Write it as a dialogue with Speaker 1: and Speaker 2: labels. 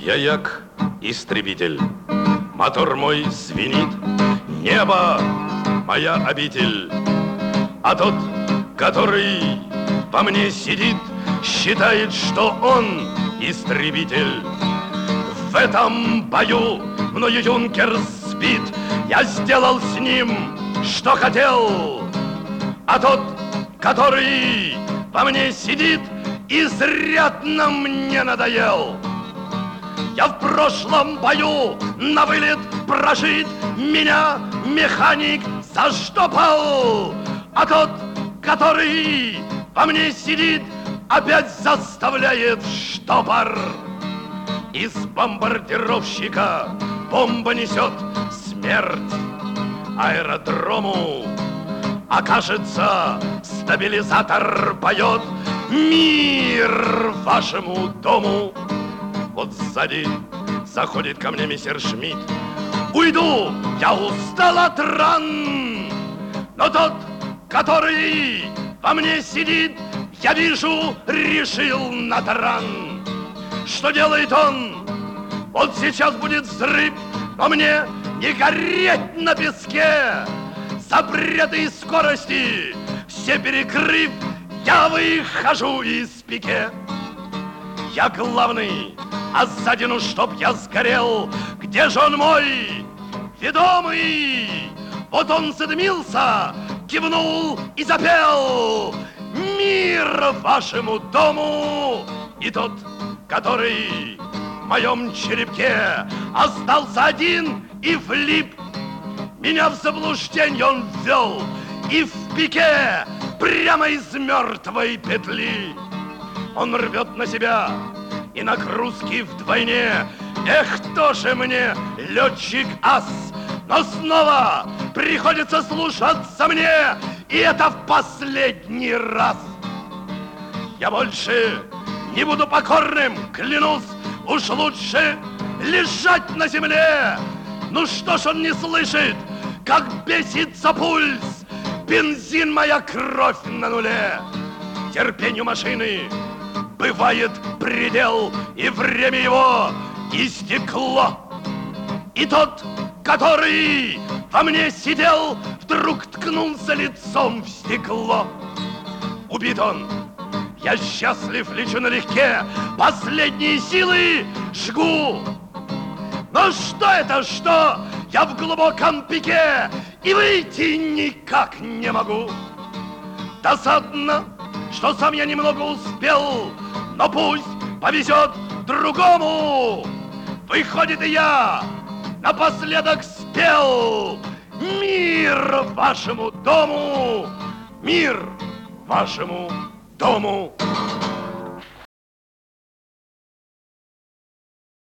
Speaker 1: Я як истребитель, мотор мой звенит, небо моя обитель. А тот, который во мне сидит, считает, что он истребитель. В этом бою мною юнкер сбит, я сделал с ним, что хотел. А тот, который во мне сидит, изрядно мне надоел. Я в прошлом бою на вылет прожит, меня механик заштопал. А тот, который во мне сидит, опять заставляет штопор. Из бомбардировщика бомба несет смерть аэродрому. Окажется, стабилизатор поет мир вашему дому. Вот сзади заходит ко мне мессер Шмидт. Уйду, я устал от ран. Но тот, который во мне сидит, я вижу, решил на таран. Что делает он? Вот сейчас будет взрыв, но мне не гореть на песке. Запреты и скорости все перекрыв, я выхожу из пике. Я главный, а сзади, ну чтоб я сгорел. Где же он мой ведомый? Вот он задымился, кивнул и запел: мир вашему дому! И тот, который в моем черепке остался один и влип, меня в заблуждение он ввел и в пике прямо из мертвой петли. Он рвет на себя и нагрузки вдвойне. Эх, тоже мне летчик-ас, но снова приходится слушаться мне, и это в последний раз. Я больше не буду покорным, клянусь, уж лучше лежать на земле. Ну что ж он не слышит, как бесится пульс, бензин, моя кровь на нуле. Терпению машины бывает предел, и время его истекло. И тот, который во мне сидел, вдруг ткнулся лицом в стекло. Убит он, я счастлив, лечу налегке, последние силы жгу. Но что это, что я в глубоком пике и выйти никак не могу? Досадно, что сам я немного успел, но пусть повезет другому. Выходит, и я напоследок спел: мир вашему дому, мир вашему дому.